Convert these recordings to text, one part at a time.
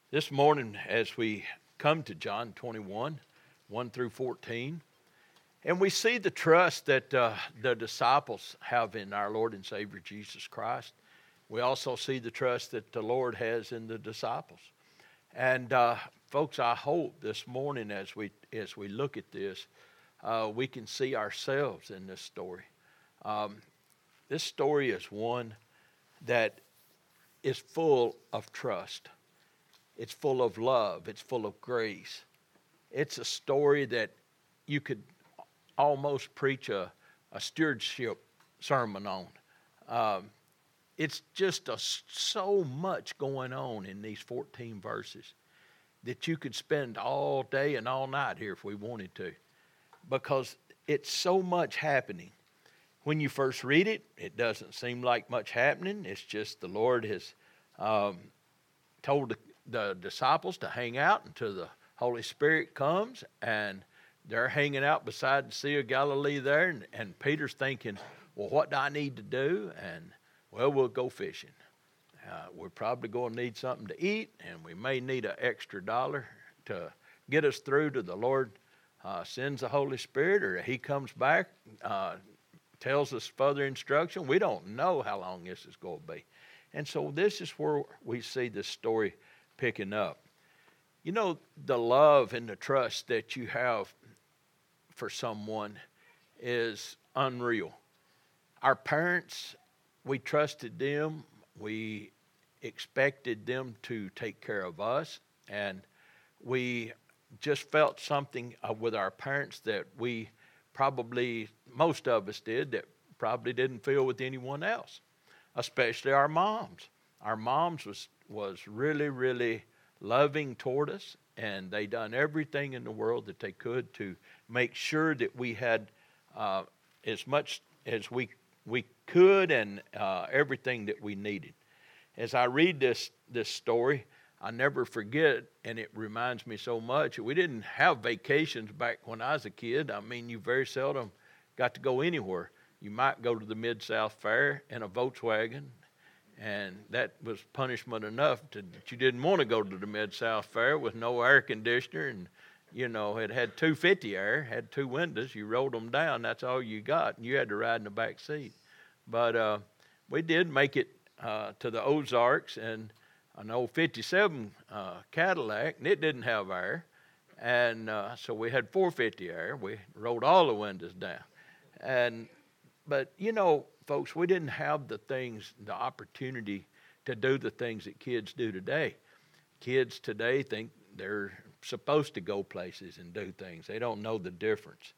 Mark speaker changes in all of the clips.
Speaker 1: This morning, as we come to John 21, 1 through 14, and we see the trust that the disciples have in our Lord and Savior Jesus Christ, we also see the trust that the Lord has in the disciples. And folks, I hope this morning as we look at this, we can see ourselves in this story. This story is one that is full of trust. It's full of love. It's full of grace. It's a story that you could almost preach a stewardship sermon on. It's just so much going on in these 14 verses that you could spend all day and all night here if we wanted to, because it's so much happening. When you first read it, it doesn't seem like much happening. It's just the Lord has told the disciples to hang out until the Holy Spirit comes, and they're hanging out beside the Sea of Galilee there, and Peter's thinking, well, what do I need to do? And, well, we'll go fishing. We're probably going to need something to eat, and we may need an extra $1 to get us through to the Lord sends the Holy Spirit, or He comes back, tells us further instruction. We don't know how long this is going to be. And so this is where we see this story picking up. You know, the love and the trust that you have for someone is unreal. Our parents, we trusted them. We expected them to take care of us. And we just felt something with our parents that we probably, most of us did, that probably didn't feel with anyone else, especially our moms. Our moms was really, really loving toward us, and they done everything in the world that they could to make sure that we had as much as we could and everything that we needed. As I read this story, I never forget, and it reminds me so much. We didn't have vacations back when I was a kid. I mean, you very seldom got to go anywhere. You might go to the Mid-South Fair in a Volkswagen, and that was punishment enough that you didn't want to go to the Mid-South Fair with no air conditioner, and, you know, it had 250 air, had two windows. You rolled them down, that's all you got, and you had to ride in the back seat. But we did make it to the Ozarks, and an old 57 Cadillac, and it didn't have air. And so we had 450 air. We rolled all the windows down. But, you know, folks, we didn't have the opportunity to do the things that kids do today. Kids today think they're supposed to go places and do things. They don't know the difference.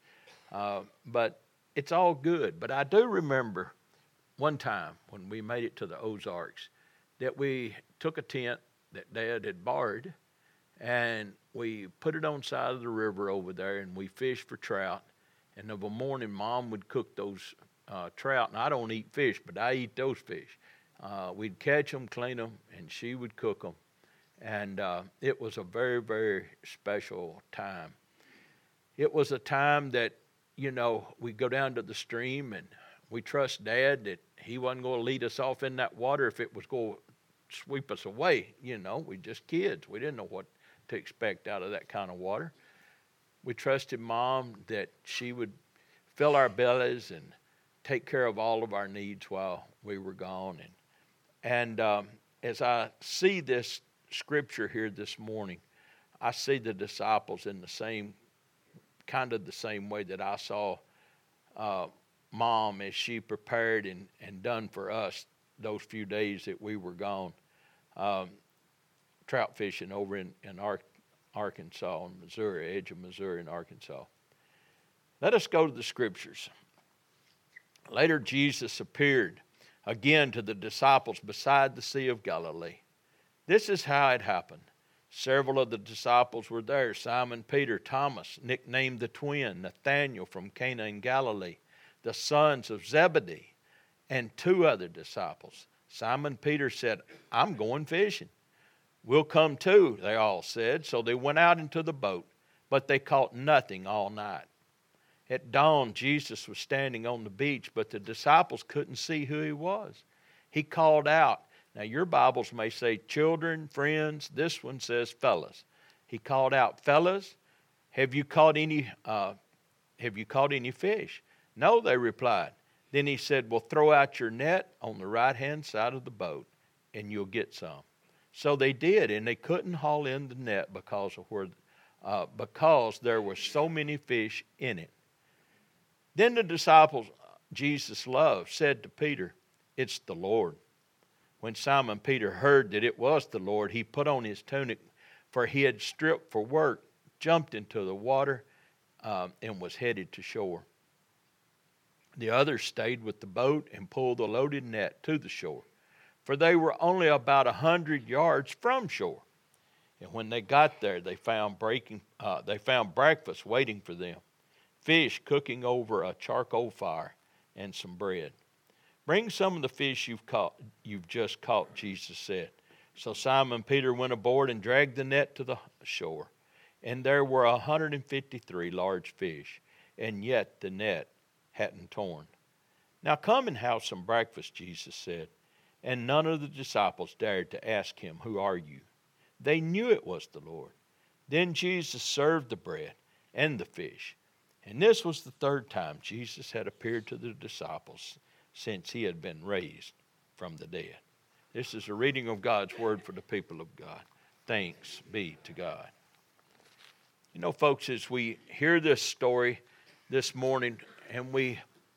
Speaker 1: But it's all good. But I do remember one time when we made it to the Ozarks that we took a tent that Dad had borrowed, and we put it on the side of the river over there, and we fished for trout. And of a morning, Mom would cook those trout. And I don't eat fish, but I eat those fish. We'd catch them, clean them, and she would cook them. And it was a very, very special time. It was a time that, you know, we'd go down to the stream, and we trust Dad that he wasn't going to lead us off in that water if it was going to sweep us away. You know, we just kids. We didn't know what to expect out of that kind of water. We trusted Mom that she would fill our bellies and take care of all of our needs while we were gone. And as I see this scripture here this morning, I see the disciples in the same way that I saw Mom as she prepared and done for us those few days that we were gone, trout fishing over in Arkansas and Missouri, edge of Missouri and Arkansas. Let us go to the scriptures. Later, Jesus appeared again to the disciples beside the Sea of Galilee. This is how it happened. Several of the disciples were there: Simon Peter, Thomas, nicknamed the twin, Nathanael from Cana in Galilee, the sons of Zebedee, and two other disciples. Simon Peter said, "I'm going fishing." "We'll come too," they all said. So they went out into the boat, but they caught nothing all night. At dawn, Jesus was standing on the beach, but the disciples couldn't see who he was. He called out, Now, your Bibles may say children, friends. This one says fellas. He called out, fellas, have you caught any fish? No, they replied. Then he said, well, throw out your net on the right-hand side of the boat, and you'll get some. So they did, and they couldn't haul in the net because there were so many fish in it. Then the disciples Jesus loved said to Peter, it's the Lord. When Simon Peter heard that it was the Lord, he put on his tunic, for he had stripped for work, jumped into the water, and was headed to shore. The others stayed with the boat and pulled the loaded net to the shore, for they were only about 100 yards from shore. And when they got there, they found breakfast waiting for them, fish cooking over a charcoal fire, and some bread. Bring some of the fish you've just caught, Jesus said. So Simon Peter went aboard and dragged the net to the shore. And there were 153 large fish, and yet the net hadn't torn. Now come and have some breakfast, Jesus said. And none of the disciples dared to ask him, who are you? They knew it was the Lord. Then Jesus served the bread and the fish. And this was the third time Jesus had appeared to the disciples since he had been raised from the dead. This is a reading of God's word for the people of God. Thanks be to God. You know, folks, as we hear this story this morning and we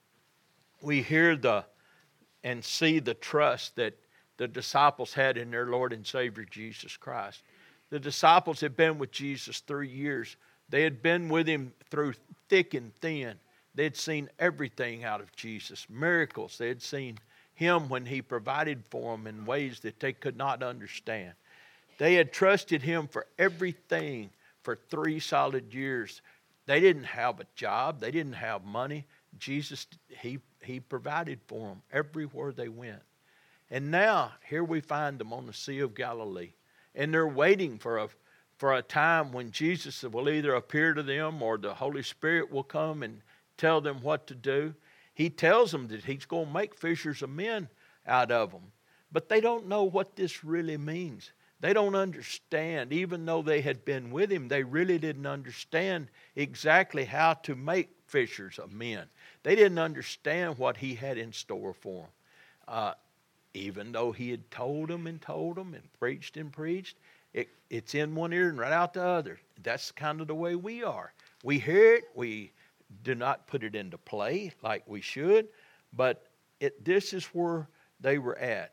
Speaker 1: hear and see the trust that the disciples had in their Lord and Savior Jesus Christ. The disciples had been with Jesus 3 years. They had been with him through thick and thin. They had seen everything out of Jesus, miracles. They had seen him when he provided for them in ways that they could not understand. They had trusted him for everything for 3 solid years. They didn't have a job. They didn't have money. Jesus, he provided for them everywhere they went. And now, here we find them on the Sea of Galilee. And they're waiting for a time when Jesus will either appear to them or the Holy Spirit will come and tell them what to do. He tells them that he's going to make fishers of men out of them. But they don't know what this really means. They don't understand. Even though they had been with him, they really didn't understand exactly how to make fishers of men. They didn't understand what he had in store for them. Even though he had told them and preached and preached, it's in one ear and right out the other. That's kind of the way we are. We hear it, we do not put it into play like we should, but this is where they were at.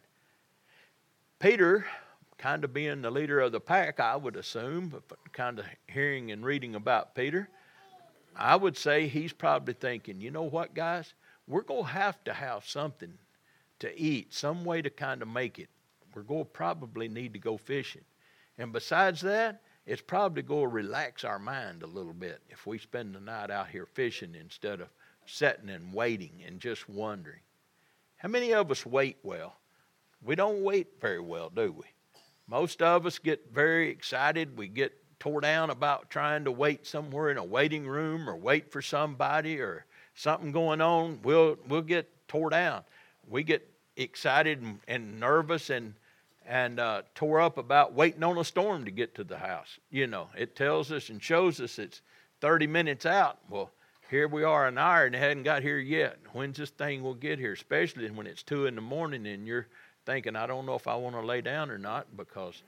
Speaker 1: Peter, kind of being the leader of the pack, I would assume, but kind of hearing and reading about Peter, I would say he's probably thinking, you know what, guys? We're going to have something to eat, some way to kind of make it. We're going to probably need to go fishing. And besides that, it's probably going to relax our mind a little bit if we spend the night out here fishing instead of sitting and waiting and just wondering. How many of us wait well? We don't wait very well, do we? Most of us get very excited. We get tore down about trying to wait somewhere in a waiting room or wait for somebody or something going on. We'll get tore down. We get excited and nervous and tore up about waiting on a storm to get to the house. You know, it tells us and shows us it's 30 minutes out. Well, here we are an hour and it hadn't got here yet. When's this thing will get here? Especially when it's 2 a.m. and you're thinking, I don't know if I want to lay down or not because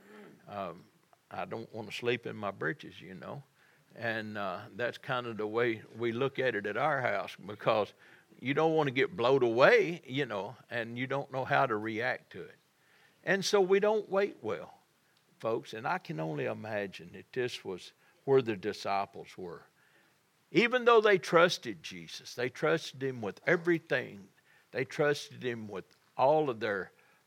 Speaker 1: I don't want to sleep in my britches, you know. And that's kind of the way we look at it at our house because you don't want to get blown away, you know, and you don't know how to react to it. And so we don't wait well, folks. And I can only imagine that this was where the disciples were. Even though they trusted Jesus, they trusted him with everything. They trusted him with all of their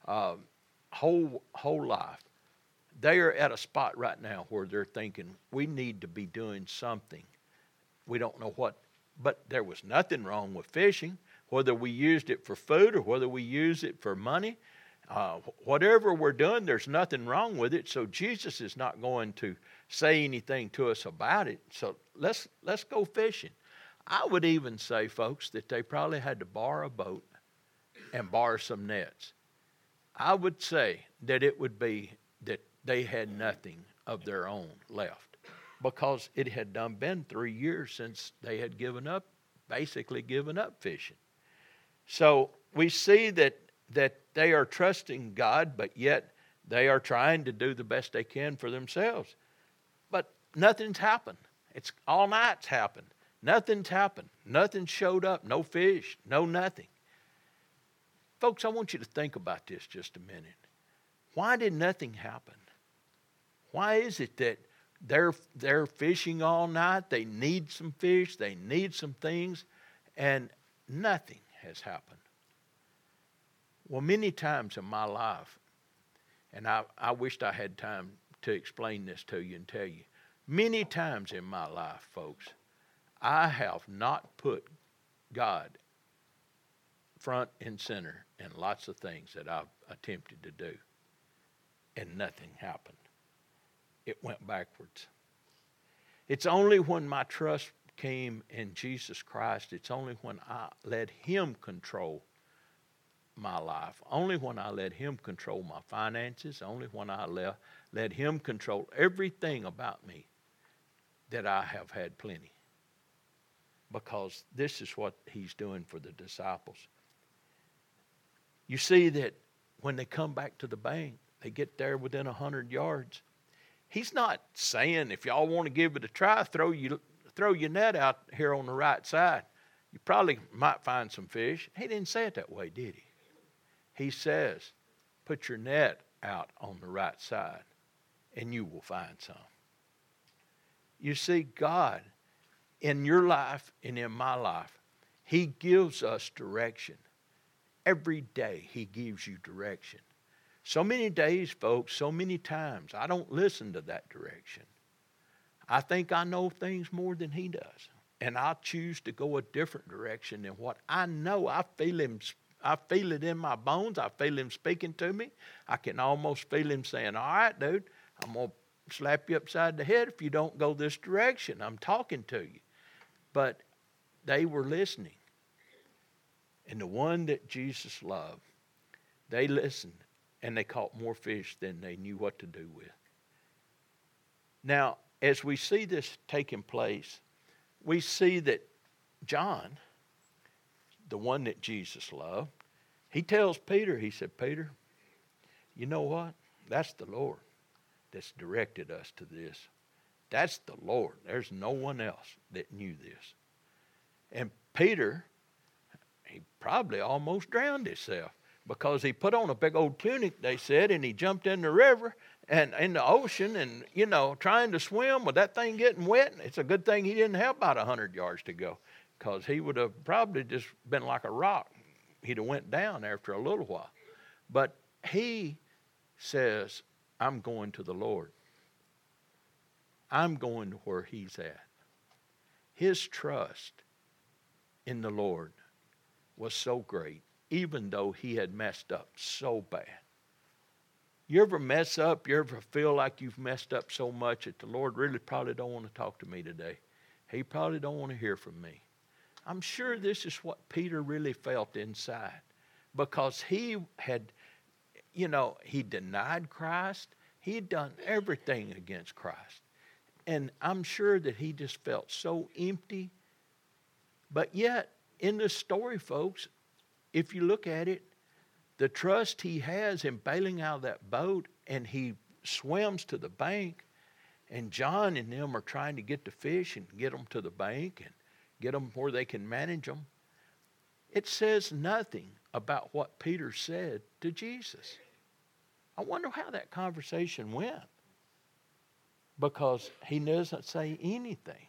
Speaker 1: whole life. They are at a spot right now where they're thinking, we need to be doing something. We don't know what. But there was nothing wrong with fishing, whether we used it for food or whether we used it for money. Whatever we're doing, there's nothing wrong with it. So Jesus is not going to say anything to us about it. So let's go fishing. I would even say, folks, that they probably had to borrow a boat and borrow some nets. I would say that it would be that they had nothing of their own left, because it had been 3 years since they had basically given up fishing. So we see that they are trusting God, but yet they are trying to do the best they can for themselves. But nothing's happened. It's all night's happened. Nothing's happened. Nothing showed up. No fish. No nothing. Folks, I want you to think about this just a minute. Why did nothing happen? Why is it that they're fishing all night? They need some fish. They need some things. And nothing has happened. Well, many times in my life, and I wished I had time to explain this to you and tell you, many times in my life, folks, I have not put God front and center in lots of things that I've attempted to do, and nothing happened. It went backwards. It's only when my trust came in Jesus Christ, it's only when I let Him control my life, only when I let Him control my finances, only when I let Him control everything about me, that I have had plenty. Because this is what He's doing for the disciples. You see that when they come back to the bank, they get there within 100 yards. He's not saying, if y'all want to give it a try, throw your net out here on the right side. You probably might find some fish. He didn't say it that way, did he? He says, put your net out on the right side, and you will find some. You see, God, in your life and in my life, He gives us direction. Every day He gives you direction. So many days, folks, so many times, I don't listen to that direction. I think I know things more than He does. And I choose to go a different direction than what I know. I feel it in my bones. I feel Him speaking to me. I can almost feel Him saying, all right, dude, I'm going to slap you upside the head if you don't go this direction. I'm talking to you. But they were listening. And the one that Jesus loved, they listened, and they caught more fish than they knew what to do with. Now, as we see this taking place, we see that John, the one that Jesus loved, he tells Peter, he said, Peter, you know what? That's the Lord that's directed us to this. That's the Lord. There's no one else that knew this. And Peter, he probably almost drowned himself because he put on a big old tunic, they said, and he jumped in the river and in the ocean and, trying to swim with that thing getting wet. It's a good thing he didn't have about 100 yards to go, because he would have probably just been like a rock. He'd have went down after a little while. But he says, I'm going to the Lord. I'm going to where He's at. His trust in the Lord was so great, even though he had messed up so bad. You ever mess up? You ever feel like you've messed up so much that the Lord really probably don't want to talk to me today? He probably don't want to hear from me. I'm sure this is what Peter really felt inside, because he had, he denied Christ. He had done everything against Christ. And I'm sure that he just felt so empty. But yet, in this story, folks, if you look at it, the trust he has in bailing out of that boat, and he swims to the bank, and John and them are trying to get the fish and get them to the bank and get them where they can manage them. It says nothing about what Peter said to Jesus. I wonder how that conversation went, because he doesn't say anything.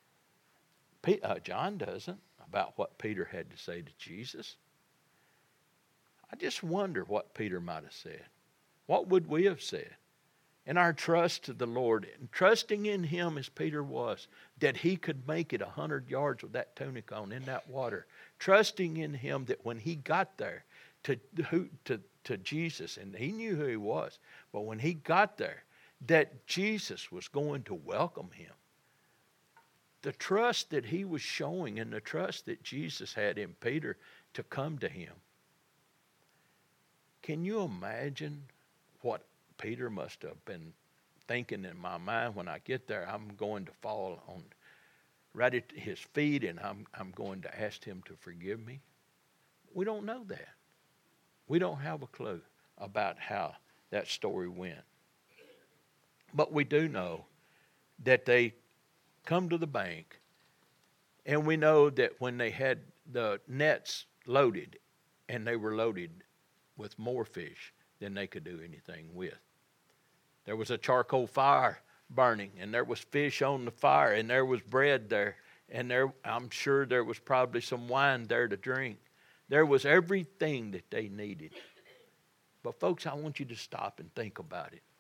Speaker 1: John doesn't, about what Peter had to say to Jesus. I just wonder what Peter might have said. What would we have said? In our trust to the Lord, and trusting in Him as Peter was, that he could make it 100 yards with that tunic on in that water. Trusting in Him that when he got there to Jesus, and he knew who He was, but when he got there, that Jesus was going to welcome him. The trust that he was showing, and the trust that Jesus had in Peter to come to him. Can you imagine what Peter must have been thinking in my mind? When I get there, I'm going to fall on right at his feet, and I'm going to ask him to forgive me. We don't know that. We don't have a clue about how that story went. But we do know that they come to the bank, and we know that when they had the nets loaded, and they were loaded with more fish than they could do anything with. There was a charcoal fire burning, and there was fish on the fire, and there was bread there, and I'm sure there was probably some wine there to drink. There was everything that they needed. But folks, I want you to stop and think about it.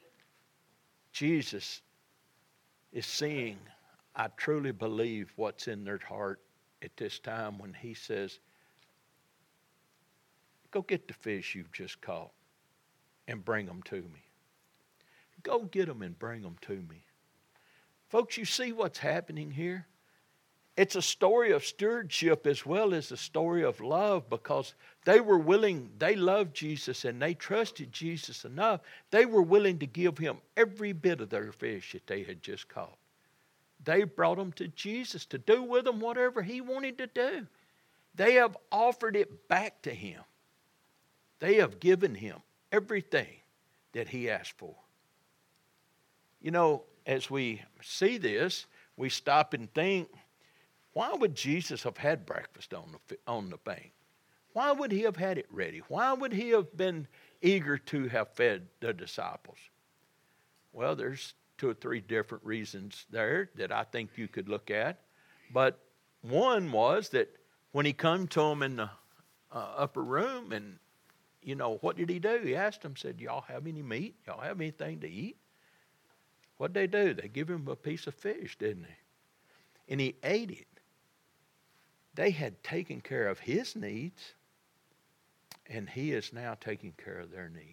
Speaker 1: Jesus is seeing, I truly believe, what's in their heart at this time when he says, go get the fish you've just caught and bring them to me. Go get them and bring them to me. Folks, you see what's happening here? It's a story of stewardship as well as a story of love, because they were willing, they loved Jesus and they trusted Jesus enough. They were willing to give him every bit of their fish that they had just caught. They brought them to Jesus to do with them whatever he wanted to do. They have offered it back to him. They have given him everything that he asked for. You know, as we see this, we stop and think, why would Jesus have had breakfast on the bank? Why would he have had it ready? Why would he have been eager to have fed the disciples? Well, there's 2 or 3 different reasons there that I think you could look at. But one was that when he come to them in the upper room, and, you know, what did he do? He asked them, said, y'all have any meat? Y'all have anything to eat? What'd they do? They give him a piece of fish, didn't they? And he ate it. They had taken care of his needs, and he is now taking care of their need.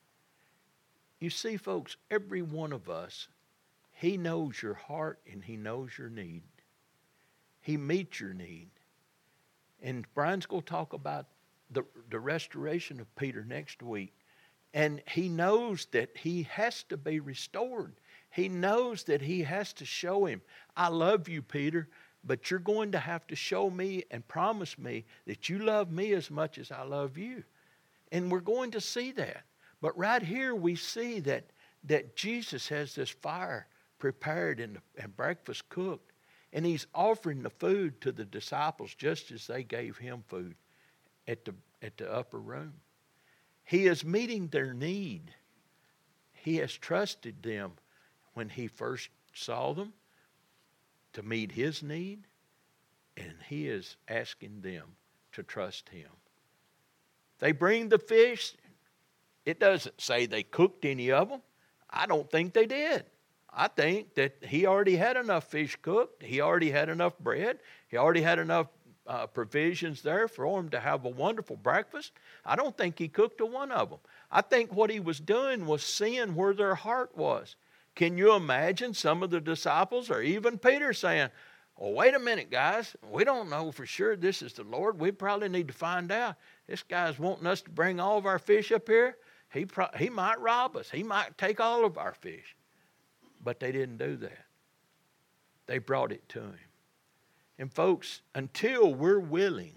Speaker 1: You see, folks, every one of us, he knows your heart and he knows your need. He meets your need. And Brian's going to talk about the restoration of Peter next week. And he knows that he has to be restored. He knows that he has to show him, I love you, Peter, but you're going to have to show me and promise me that you love me as much as I love you. And we're going to see that. But right here we see that Jesus has this fire prepared and breakfast cooked. And he's offering the food to the disciples just as they gave him food at the upper room. He is meeting their need. He has trusted them when he first saw them to meet his need, and he is asking them to trust him. They bring the fish. It doesn't say they cooked any of them. I don't think they did. I think that he already had enough fish cooked. He already had enough bread. He already had enough provisions there for them to have a wonderful breakfast. I don't think he cooked a one of them. I think what he was doing was seeing where their heart was. Can you imagine some of the disciples or even Peter saying, well, wait a minute, guys. We don't know for sure this is the Lord. We probably need to find out. This guy's wanting us to bring all of our fish up here. He might rob us. He might take all of our fish. But they didn't do that. They brought it to him. And folks, until we're willing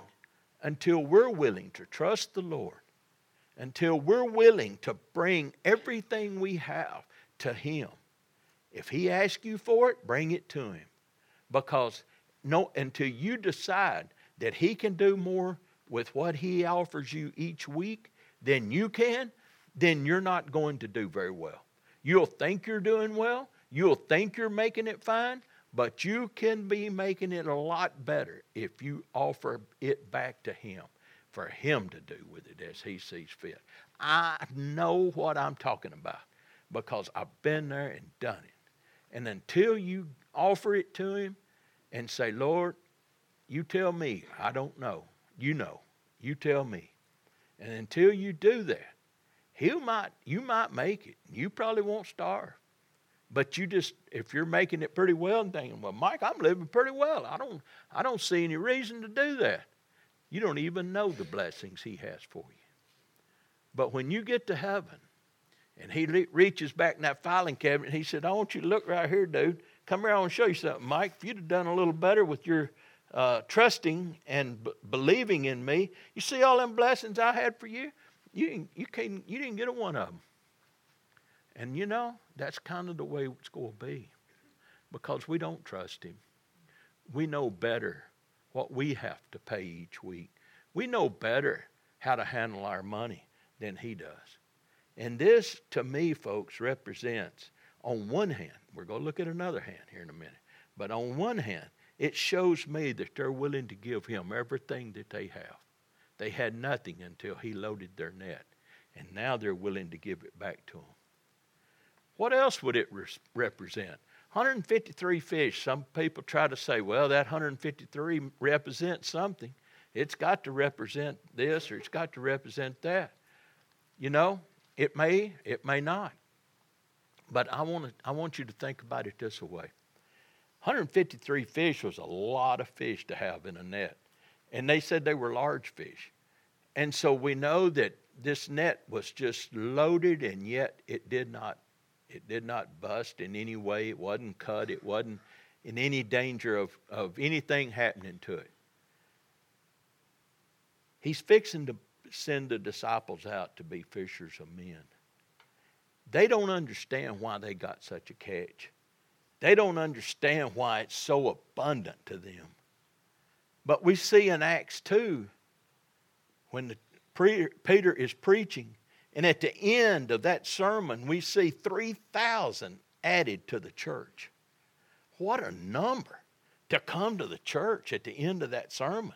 Speaker 1: to trust the Lord, until we're willing to bring everything we have to him, if he asks you for it, bring it to him. Because until you decide that he can do more with what he offers you each week than you can, then you're not going to do very well. You'll think you're doing well. You'll think you're making it fine. But you can be making it a lot better if you offer it back to him for him to do with it as he sees fit. I know what I'm talking about because I've been there and done it. And until you offer it to him and say, Lord, you tell me, I don't know. You know. You tell me. And until you do that, you might make it. You probably won't starve. But if you're making it pretty well and thinking, well, Mike, I'm living pretty well. I don't see any reason to do that. You don't even know the blessings he has for you. But when you get to heaven, and he reaches back in that filing cabinet, and he said, I want you to look right here, dude. Come here, I want to show you something, Mike. If you'd have done a little better with your trusting and believing in me, you see all them blessings I had for you? You didn't get a one of them. And you know, that's kind of the way it's going to be. Because we don't trust him. We know better what we have to pay each week. We know better how to handle our money than he does. And this, to me, folks, represents, on one hand, we're going to look at another hand here in a minute, but on one hand, it shows me that they're willing to give him everything that they have. They had nothing until he loaded their net, and now they're willing to give it back to him. What else would it represent? 153 fish. Some people try to say, well, that 153 represents something. It's got to represent this or it's got to represent that. You know, it may not. But I want you to think about it this way. 153 fish was a lot of fish to have in a net. And they said they were large fish. And so we know that this net was just loaded, and yet it did not bust in any way. It wasn't cut. It wasn't in any danger of anything happening to it. He's fixing to send the disciples out to be fishers of men. They don't understand why they got such a catch. They don't understand why it's so abundant to them. But we see in Acts 2, when Peter is preaching, and at the end of that sermon, we see 3,000 added to the church. What a number to come to the church at the end of that sermon.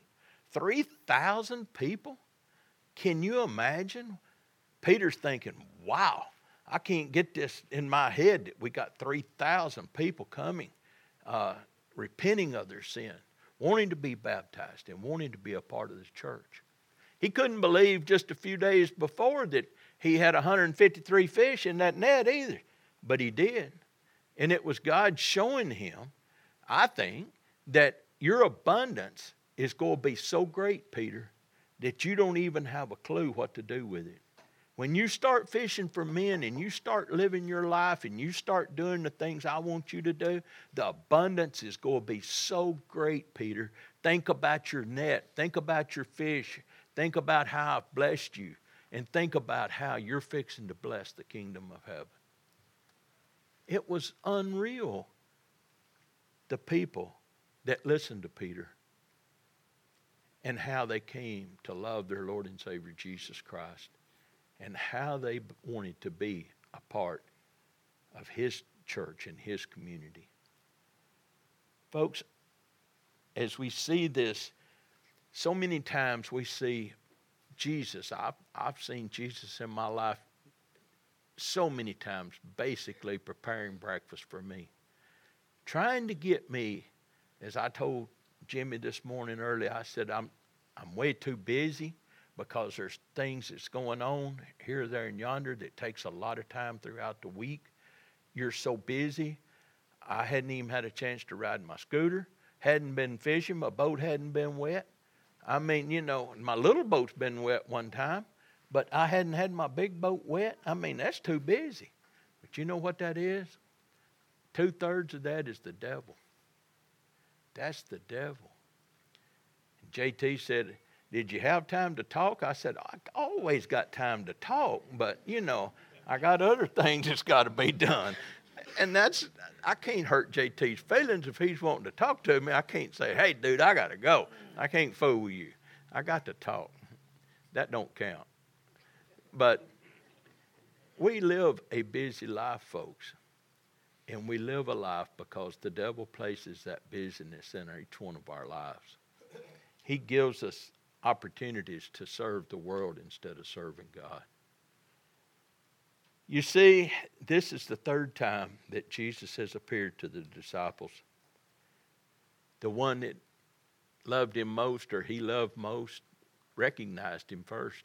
Speaker 1: 3,000 people? Can you imagine? Peter's thinking, wow, I can't get this in my head that we got 3,000 people coming, repenting of their sin, wanting to be baptized and wanting to be a part of the church. He couldn't believe just a few days before that he had 153 fish in that net either. But he did. And it was God showing him, I think, that your abundance is going to be so great, Peter, that you don't even have a clue what to do with it. When you start fishing for men and you start living your life and you start doing the things I want you to do, the abundance is going to be so great, Peter. Think about your net. Think about your fish. Think about how I've blessed you. And think about how you're fixing to bless the kingdom of heaven. It was unreal, the people that listened to Peter and how they came to love their Lord and Savior Jesus Christ and how they wanted to be a part of his church and his community. Folks, as we see this, so many times we see Jesus. I've seen Jesus in my life so many times basically preparing breakfast for me. Trying to get me, as I told Jimmy this morning early, I said, I'm way too busy because there's things that's going on here, there, and yonder that takes a lot of time throughout the week. You're so busy. I hadn't even had a chance to ride my scooter. Hadn't been fishing. My boat hadn't been wet. I mean, you know, my little boat's been wet one time, but I hadn't had my big boat wet. I mean, that's too busy. But you know what that is? 2/3 of that is the devil. That's the devil. And JT said, did you have time to talk? I said, I always got time to talk, but, you know, I got other things that's got to be done. And I can't hurt JT's feelings if he's wanting to talk to me. I can't say, hey, dude, I got to go. I can't fool you. I got to talk. That don't count. But we live a busy life, folks. And we live a life because the devil places that busyness in each one of our lives. He gives us opportunities to serve the world instead of serving God. You see, this is the third time that Jesus has appeared to the disciples. The one that loved him most, or he loved most, recognized him first.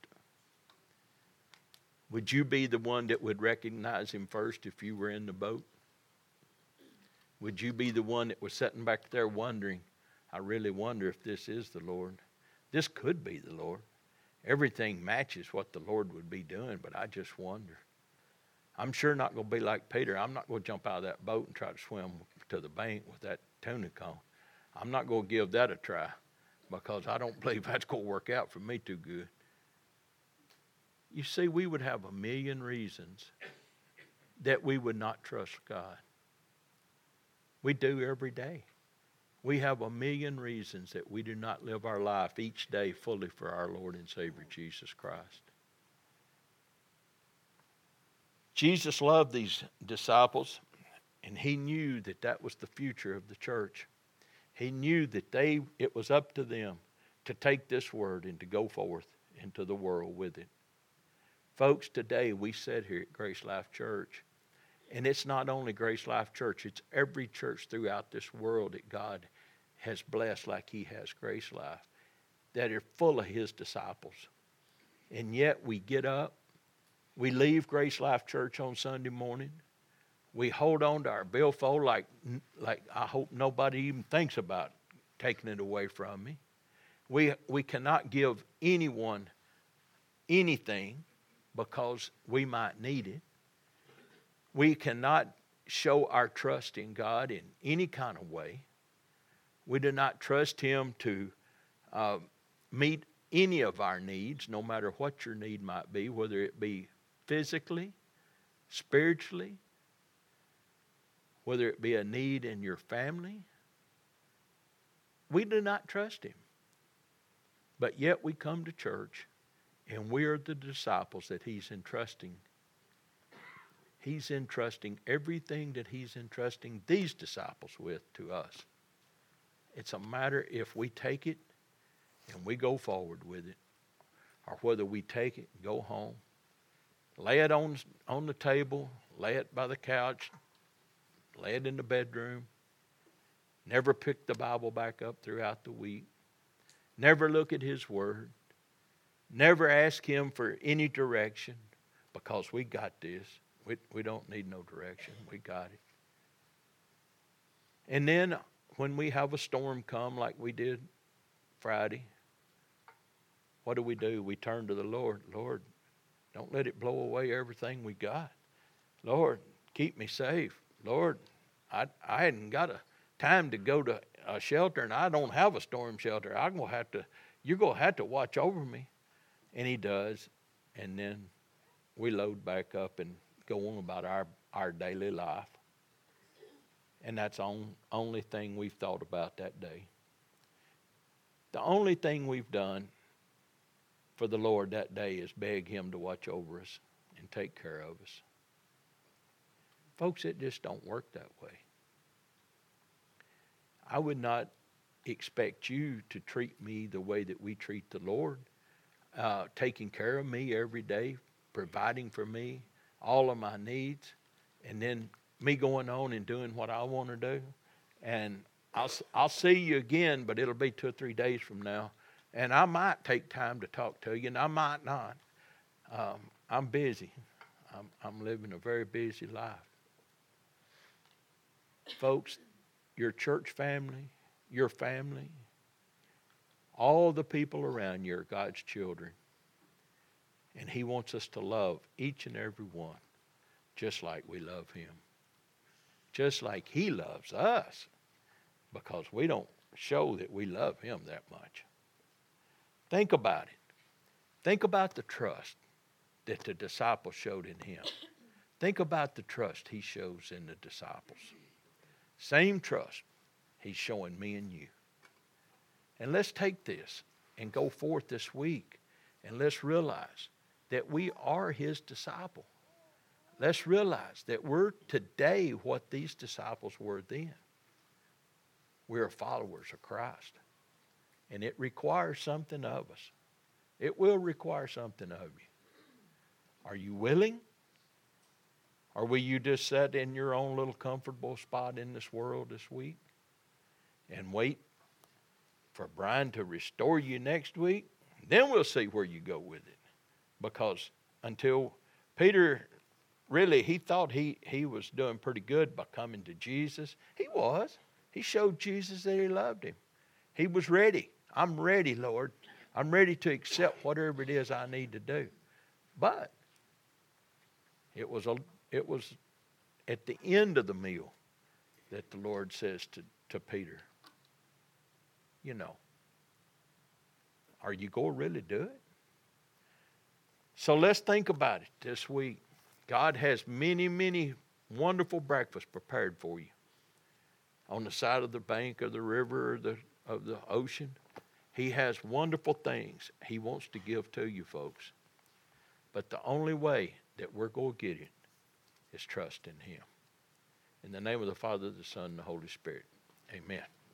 Speaker 1: Would you be the one that would recognize him first if you were in the boat? Would you be the one that was sitting back there wondering, I really wonder if this is the Lord? This could be the Lord. everything matches what the Lord would be doing, but I just wonder. I'm sure not going to be like Peter. I'm not going to jump out of that boat and try to swim to the bank with that tunic on. I'm not going to give that a try because I don't believe that's going to work out for me too good. You see, we would have a million reasons that we would not trust God. We do every day. We have a million reasons that we do not live our life each day fully for our Lord and Savior Jesus Christ. Jesus loved these disciples, and he knew that that was the future of the church. He knew that it was up to them to take this word and to go forth into the world with it. Folks, today we sit here at Grace Life Church, and it's not only Grace Life Church, it's every church throughout this world that God has blessed like he has Grace Life, that are full of his disciples. And yet we get up, we leave Grace Life Church on Sunday morning, we hold on to our billfold like I hope nobody even thinks about taking it away from me. We cannot give anyone anything because we might need it. We cannot show our trust in God in any kind of way. We do not trust him to meet any of our needs, no matter what your need might be, whether it be physically, spiritually, whether it be a need in your family. We do not trust him. But yet we come to church and we are the disciples that he's entrusting. He's entrusting everything that he's entrusting these disciples with to us. It's a matter if we take it and we go forward with it, or whether we take it and go home, lay it on the table, lay it by the couch, lay it in the bedroom, never pick the Bible back up throughout the week, never look at his word, never ask him for any direction, because we got this. We don't need no direction. We got it. And then when we have a storm come like we did Friday, what do? We turn to the Lord. Lord, don't let it blow away everything we got. Lord, keep me safe. Lord, I hadn't got a time to go to a shelter, and I don't have a storm shelter. You're going to have to watch over me. And he does. And then we load back up and go on about our daily life. And that's the only thing we've thought about that day. The only thing we've done for the Lord that day is beg him to watch over us and take care of us. Folks, it just don't work that way. I would not expect you to treat me the way that we treat the Lord, taking care of me every day, providing for me all of my needs, and then me going on and doing what I want to do. And I'll see you again, but it'll be 2 or 3 days from now. And I might take time to talk to you, and I might not. I'm busy. I'm living a very busy life. Folks, your church family, your family, all the people around you are God's children. And he wants us to love each and every one just like we love him. Just like he loves us, because we don't show that we love him that much. Think about it. Think about the trust that the disciples showed in him. Think about the trust he shows in the disciples. Same trust he's showing me and you. And let's take this and go forth this week, and let's realize that we are his disciple. Let's realize that we're today what these disciples were then. We're followers of Christ. And it requires something of us. It will require something of you. Are you willing? Or will you just sit in your own little comfortable spot in this world this week and wait for Brian to restore you next week? Then we'll see where you go with it. Because until Peter, really, he thought he was doing pretty good by coming to Jesus. He was. He showed Jesus that he loved him. He was ready. I'm ready, Lord. I'm ready to accept whatever it is I need to do. But it was at the end of the meal that the Lord says to Peter, are you going to really do it? So let's think about it this week. God has many, many wonderful breakfasts prepared for you on the side of the bank of the river or of the ocean. He has wonderful things He wants to give to you, folks. But the only way that we're going to get it is trust in Him. In the name of the Father, the Son, and the Holy Spirit. Amen.